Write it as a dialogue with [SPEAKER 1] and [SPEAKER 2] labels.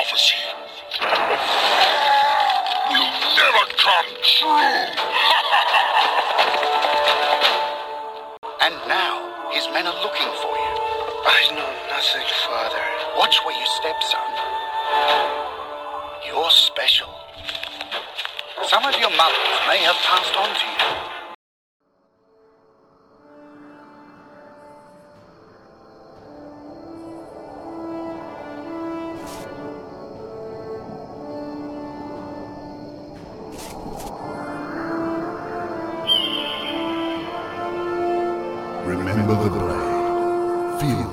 [SPEAKER 1] prophecy will never come true.
[SPEAKER 2] And now, his men are looking for you.
[SPEAKER 3] I know nothing, Father.
[SPEAKER 2] Watch where you step, son. You're special. Some of your mothers may have passed on to you.
[SPEAKER 4] Remember the blade. Feel